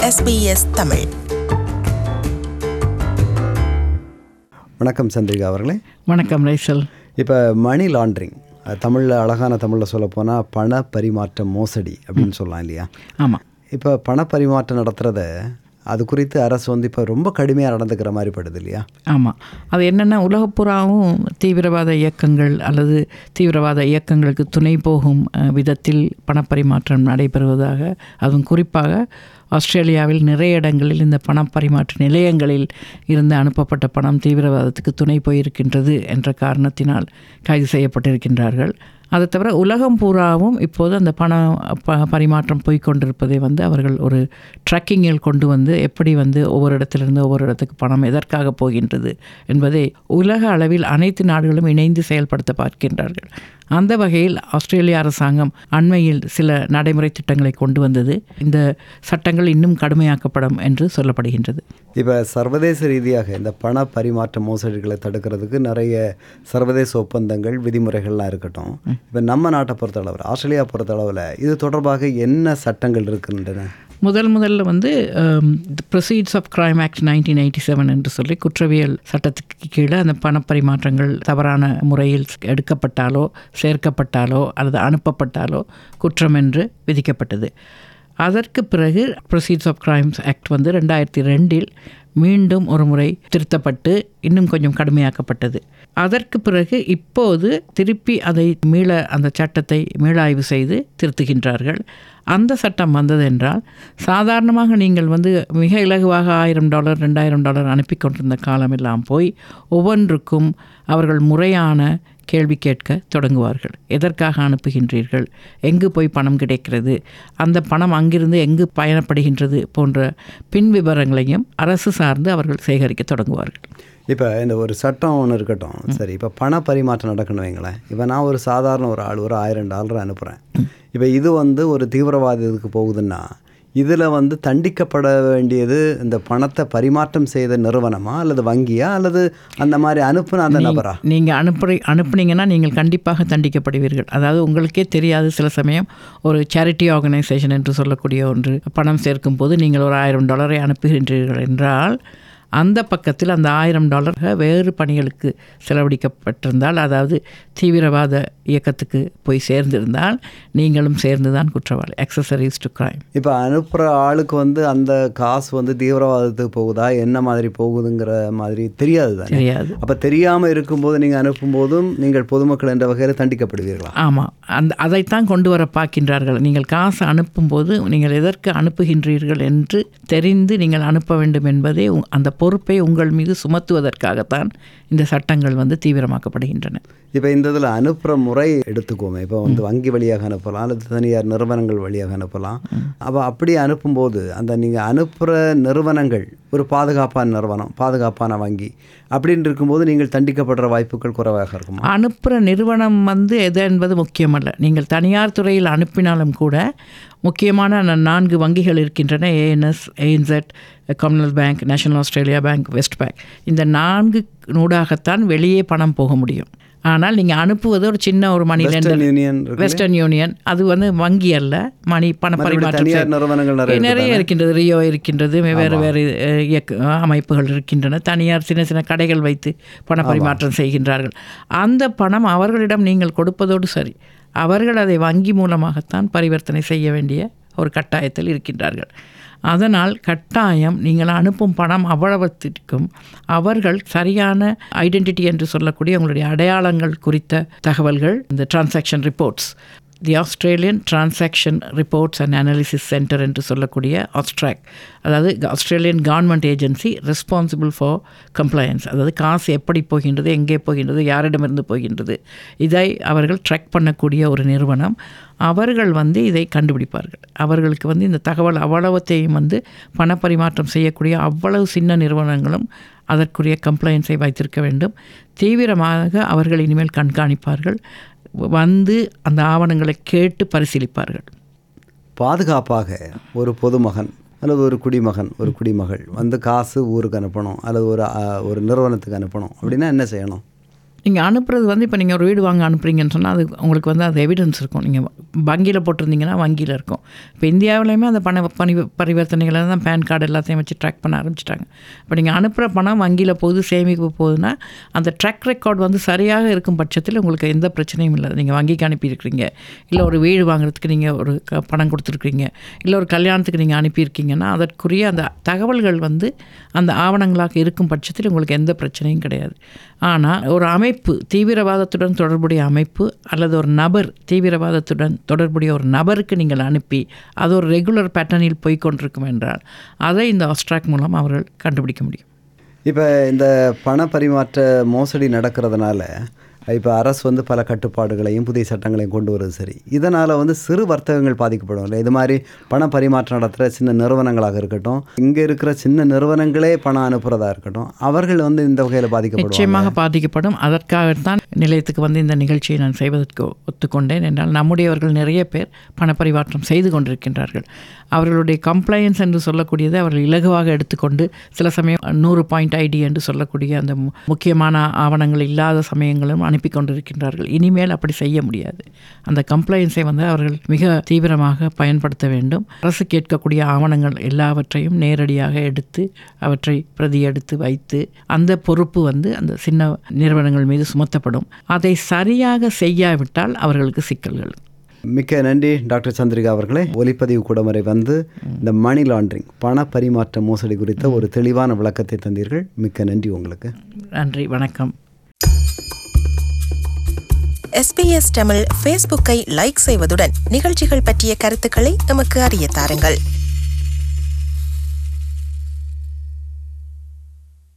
SBS Tamil. வணக்கம் சந்திரிகா அவர்களே. வணக்கம் ரைசல். இப்போ மணி லாண்ட்ரிங், தமிழில் அழகான தமிழில் சொல்லப்போனால் பண பரிமாற்ற மோசடி அப்படின்னு சொல்லலாம் இல்லையா? ஆமாம். இப்போ பண பரிமாற்றம் நடத்துகிறத அது குறித்து அரசு வந்து இப்போ ரொம்ப கடுமையாக நடந்துக்கிற மாதிரி படுது இல்லையா? ஆமாம். அது என்னென்னா, உலகப்புறாவும் தீவிரவாத இயக்கங்கள் அல்லது தீவிரவாத இயக்கங்களுக்கு துணை போகும் விதத்தில் பணப்பரிமாற்றம் நடைபெறுவதாக, அதுவும் குறிப்பாக ஆஸ்திரேலியாவில் நிறைய இடங்களில் இந்த பணப்பரிமாற்ற நிலையங்களில் இருந்து அனுப்பப்பட்ட பணம் தீவிரவாதத்துக்கு துணை போயிருக்கின்றது என்ற காரணத்தினால் கைது செய்யப்பட்டிருக்கின்றார்கள். அதை தவிர உலகம் பூராவும் இப்போது அந்த பரிமாற்றம் போய்கொண்டிருப்பதை அவர்கள் ஒரு ட்ராக்கிங்கில் கொண்டு வந்து எப்படி ஒவ்வொரு இடத்திலிருந்து ஒவ்வொரு இடத்துக்கு பணம் எதற்காக போகின்றது என்பதை உலக அளவில் அனைத்து நாடுகளும் இணைந்து செயல்படுத்த பார்க்கின்றார்கள். அந்த வகையில் ஆஸ்திரேலிய அரசாங்கம் அண்மையில் சில நடைமுறை திட்டங்களை கொண்டு வந்தது. இந்த சட்டங்கள் இன்னும் கடுமையாக்கப்படும் என்று சொல்லப்படுகின்றது. இப்போ சர்வதேச ரீதியாக இந்த பண பரிமாற்ற மோசடிகளை தடுக்கிறதுக்கு நிறைய சர்வதேச ஒப்பந்தங்கள், விதிமுறைகள்லாம் இருக்கட்டும். இப்போ நம்ம நாட்டை பொறுத்தளவில், ஆஸ்திரேலியா பொறுத்தளவில் இது தொடர்பாக என்ன சட்டங்கள் இருக்கின்றன? முதல்ல ப்ரொசீட்ஸ் ஆஃப் கிரைம் ஆக்ட் 1987 என்று சொல்லி குற்றவியல் சட்டத்துக்கு கீழே அந்த பணப்பரிமாற்றங்கள் தவறான முறையில் எடுக்கப்பட்டாலோ சேர்க்கப்பட்டாலோ அல்லது அனுப்பப்பட்டாலோ குற்றம் என்று விதிக்கப்பட்டது. அதற்கு பிறகு ப்ரொசீட்ஸ் ஆஃப் கிரைம்ஸ் ஆக்ட் 2002 மீண்டும் ஒரு முறை திருத்தப்பட்டு இன்னும் கொஞ்சம் கடுமையாக்கப்பட்டது. அதற்கு பிறகு இப்போது திருப்பி அதை அந்த சட்டத்தை மீளாய்வு செய்து திருத்துகின்றார்கள். அந்த சட்டம் வந்ததென்றால் சாதாரணமாக நீங்கள் மிக இலகுவாக $1000 $2000 அனுப்பி கொண்டிருந்த காலமெல்லாம் போய் ஒவ்வொன்றுக்கும் அவர்கள் முறையான கேள்வி கேட்க தொடங்குவார்கள். எதற்காக அனுப்புகின்றீர்கள், எங்கு போய் பணம் கிடைக்கிறது, அந்த பணம் அங்கிருந்து எங்கு பயணப்படுகின்றது போன்ற பின் விவரங்களையும் அரசு சார்ந்து அவர்கள் சேகரிக்க தொடங்குவார்கள். இப்போ இந்த ஒரு சட்டம் ஒன்று இருக்கட்டும், சரி. இப்போ பண பரிமாற்றம் நடக்கணும் வைங்களேன். இப்போ நான் ஒரு சாதாரண ஒரு ஆள் ஒரு $1000 அனுப்புகிறேன். இப்போ இது ஒரு தீவிரவாதத்துக்கு போகுதுன்னா இதில் தண்டிக்கப்பட வேண்டியது இந்த பணத்தை பரிமாற்றம் செய்த நிறுவனமா அல்லது வங்கியா அல்லது அந்த மாதிரி அனுப்புன அந்த நபரா? நீங்கள் அனுப்புனீங்கன்னா நீங்கள் கண்டிப்பாக தண்டிக்கப்படுவீர்கள். அதாவது உங்களுக்கே தெரியாது, சில சமயம் ஒரு சேரிட்டி ஆர்கனைசேஷன் என்று சொல்லக்கூடிய ஒன்று பணம் சேர்க்கும் போது நீங்கள் ஒரு $1000 அனுப்புகின்றீர்கள் என்றால் அந்த பக்கத்தில் அந்த $1000 வேறு பணிகளுக்கு செலவழிக்கப்பட்டிருந்தால், அதாவது தீவிரவாத இயக்கத்துக்கு போய் சேர்ந்திருந்தால் நீங்களும் சேர்ந்து தான் குற்றவாளி. Accessories to crime. இப்போ அனுப்புகிற ஆளுக்கு அந்த காசு தீவிரவாதத்துக்கு போகுதா, என்ன மாதிரி போகுதுங்கிற மாதிரி தெரியாது. அப்போ தெரியாமல் இருக்கும்போது நீங்கள் அனுப்பும்போதும் நீங்கள் பொதுமக்கள் என்ற வகையில் தண்டிக்கப்படுவீர்களா? ஆமாம். அதைத்தான் கொண்டு வர பார்க்கின்றார்கள். நீங்கள் காசு அனுப்பும்போது நீங்கள் எதற்கு அனுப்புகின்றீர்கள் என்று தெரிந்து நீங்கள் அனுப்ப வேண்டும் என்பதே அந்த பொறுப்பை உங்கள் மீது சுமத்துவதற்காகத்தான் இந்த சட்டங்கள் தீவிரமாக்கப்படுகின்றன. இப்போ இந்த இதில் அனுப்புகிற முறை எடுத்துக்கோமே. இப்போ வங்கி வழியாக அனுப்பலாம் அல்லது தனியார் நிறுவனங்கள் வழியாக அனுப்பலாம். அப்போ அப்படி அனுப்பும்போது அந்த நீங்கள் அனுப்புகிற நிறுவனங்கள் ஒரு பாதுகாப்பான நிறுவனம், பாதுகாப்பான வங்கி அப்படின்னு இருக்கும்போது நீங்கள் தண்டிக்கப்படுற வாய்ப்புகள் குறைவாக இருக்குமா? அனுப்புகிற நிறுவனம் எது என்பது முக்கியமல்ல. நீங்கள் தனியார் துறையில் அனுப்பினாலும் கூட முக்கியமான 4 வங்கிகள் இருக்கின்றன. ANS, ANZ, Commonwealth bank, National Australia bank, West bank. இந்த 4 நூடாகத்தான் வெளியே பணம் போக முடியும். ஆனால் நீங்கள் அனுப்புவது ஒரு சின்ன ஒரு மணி லெண்டர், வெஸ்டர்ன் யூனியன். அது வங்கி அல்ல, பண பரிமாற்றம் நிறைய இருக்கின்றது. ரியோ இருக்கின்றது, வேறு அமைப்புகள் இருக்கின்றன. தனியார் சின்ன சின்ன கடைகள் வைத்து பண பரிமாற்றம் செய்கின்றார்கள். அந்த பணம் அவர்களிடம் நீங்கள் கொடுப்பதோடு சரி, அவர்கள் அதை வங்கி மூலமாகத்தான் பரிவர்த்தனை செய்ய வேண்டிய ஒரு கட்டாயத்தில் இருக்கின்றார்கள். அதனால் கட்டாயம் நீங்கள் அனுப்பும் பணம் அவ்வளவத்திற்கும் அவர்கள் சரியான ஐடென்டிட்டி என்று சொல்லக்கூடிய உங்களுடைய அடையாளங்கள் குறித்த தகவல்கள், இந்த transaction reports, the Australian transaction reports and analysis centre என்று சொல்லக்கூடிய ஆஸ்ட்ராக், அதாவது Australian government agency responsible for compliance, அதாவது காசு எப்படி போகின்றது, எங்கே போகின்றது, யாரிடமிருந்து போகின்றது, இதை அவர்கள் ட்ராக் பண்ணக்கூடிய ஒரு நிறுவனம். அவர்கள் இதை கண்டுபிடிப்பார்கள். அவர்களுக்கு இந்த தகவல் அவ்வளவத்தையும் பணப்பரிமாற்றம் செய்யக்கூடிய அவ்வளவு சின்ன நிறுவனங்களும் அதற்குரிய கம்ப்ளைன்ஸை வைத்திருக்க வேண்டும். தீவிரமாக அவர்கள் இனிமேல் கண்காணிப்பார்கள். அந்த ஆவணங்களை கேட்டு பரிசீலிப்பார்கள். பாதுகாப்பாக ஒரு பொதுமகன் அல்லது ஒரு குடிமகன், ஒரு குடிமகள் காசு ஊருக்கு அனுப்பணும் அல்லது ஒரு நிறுவனத்துக்கு அனுப்பணும் அப்படின்னா என்ன செய்யணும்? நீங்கள் அனுப்புறது வந்து இப்போ நீங்கள் ஒரு வீடு வாங்க அனுப்புறீங்கன்னு சொன்னால் அது உங்களுக்கு வந்து அது எவிடன்ஸ் இருக்கும். நீங்கள் வங்கியில் போட்டிருந்தீங்கன்னா வங்கியில் இருக்கும். இப்போ இந்தியாவிலையுமே அந்த பரிவர்த்தனைகளை தான் பேன் கார்டு எல்லாத்தையும் வச்சு ட்ராக் பண்ண ஆரம்பிச்சிட்டாங்க. இப்போ நீங்கள் அனுப்புகிற பணம் வங்கியில் போகுது, சேமிப்பு போகுதுன்னா அந்த ட்ராக் ரெக்கார்ட் வந்து சரியாக இருக்கும் பட்சத்தில் உங்களுக்கு எந்த பிரச்சனையும் இல்லை. நீங்கள் வங்கிக்கு அனுப்பியிருக்கிறீங்க, இல்லை ஒரு வீடு வாங்குறதுக்கு நீங்கள் ஒரு பணம் கொடுத்துருக்கீங்க, இல்லை ஒரு கல்யாணத்துக்கு நீங்கள் அனுப்பியிருக்கீங்கன்னா அதற்குரிய அந்த தகவல்கள் வந்து அந்த ஆவணங்களாக இருக்கும் பட்சத்தில் உங்களுக்கு எந்த பிரச்சனையும் கிடையாது. ஆனால் ஒரு அமைப்பு, தீவிரவாதத்துடன் தொடர்புடைய அமைப்பு அல்லது ஒரு நபர், தீவிரவாதத்துடன் தொடர்புடைய ஒரு நபருக்கு நீங்கள் அனுப்பி அது ஒரு ரெகுலர் பேட்டர்னில் போய்கொண்டிருக்கும் என்றால் அதை இந்த ஆஸ்ட்ராக் மூலம் அவர்கள் கண்டுபிடிக்க முடியும். இப்போ இந்த பண பரிமாற்ற மோசடி நடக்கிறதுனால இப்போ அரசு வந்து பல கட்டுப்பாடுகளையும் புதிய சட்டங்களையும் கொண்டு வருது. சரி, இதனால் வந்து சிறு வர்த்தகங்கள் பாதிக்கப்படும் இல்லை? இது மாதிரி பண பரிமாற்றம் நடத்துகிற சின்ன நிறுவனங்களாக இருக்கட்டும், இங்கே இருக்கிற சின்ன நிறுவனங்களே பணம் அனுப்புகிறதா இருக்கட்டும், அவர்கள் வந்து இந்த வகையில் பாதிக்கப்படும். நிச்சயமாக பாதிக்கப்படும். அதற்காகத்தான் நிலையத்துக்கு வந்து இந்த நிகழ்ச்சியை நான் செய்வதற்கு ஒத்துக்கொண்டேன். என்றால் நம்முடையவர்கள் நிறைய பேர் பண பரிமாற்றம் செய்து கொண்டிருக்கின்றார்கள். அவர்களுடைய கம்ப்ளைன்ஸ் என்று சொல்லக்கூடியதை அவர்கள் இலகுவாக எடுத்துக்கொண்டு சில சமயம் 100 பாயிண்ட் ஐடி என்று சொல்லக்கூடிய அந்த முக்கியமான ஆவணங்கள் இல்லாத சமயங்களும் அனுப்பி கொண்டிருக்கின்றார்கள். இனிமேல் அப்படி செய்ய முடியாது. அந்த கம்ப்ளைன்ஸை வந்து அவர்கள் மிக தீவிரமாக பயன்படுத்த வேண்டும். அரசு கேட்கக்கூடிய ஆவணங்கள் எல்லாவற்றையும் நேரடியாக எடுத்து அவற்றை பிரதி எடுத்து வைத்து அந்த பொறுப்பு வந்து அந்த சின்ன நிறுவனங்கள் மீது சுமத்தப்படும். அதை சரியாக செய்யாவிட்டால் அவர்களுக்கு சிக்கல்கள். மிக்க நன்றி டாக்டர் சந்திரிகா அவர்களே. ஒலிப்பதிவு கூடமுறை வந்து இந்த மணி லாண்ட்ரிங், பண பரிமாற்ற மோசடி குறித்த ஒரு தெளிவான விளக்கத்தை தந்தீர்கள். மிக்க நன்றி உங்களுக்கு. நன்றி, வணக்கம். SBS தமிழ் ஃபேஸ்புக்கை லைக் செய்வதுடன் நிகழ்ச்சிகள் பற்றிய கருத்துக்களை எமக்கு அறிய தாருங்கள்.